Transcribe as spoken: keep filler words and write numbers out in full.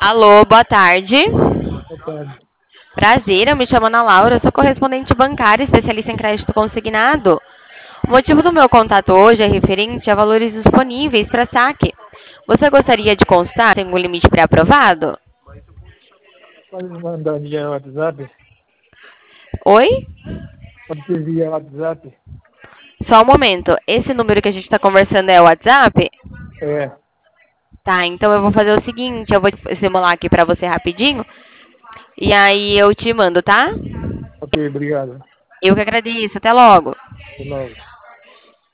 Alô, boa tarde. Boa tarde. Prazer, eu me chamo Ana Laura, eu sou correspondente bancária, especialista em crédito consignado. O motivo do meu contato hoje é referente a valores disponíveis para saque. Você gostaria de constar? Tem um limite pré-aprovado? Pode me mandar via WhatsApp? Oi? Pode ser via WhatsApp? Só um momento. Esse número que a gente está conversando é o WhatsApp? É. Tá, então eu vou fazer o seguinte, eu vou simular aqui para você rapidinho e aí eu te mando, tá? Ok, obrigado. Eu que agradeço. Até logo. De novo.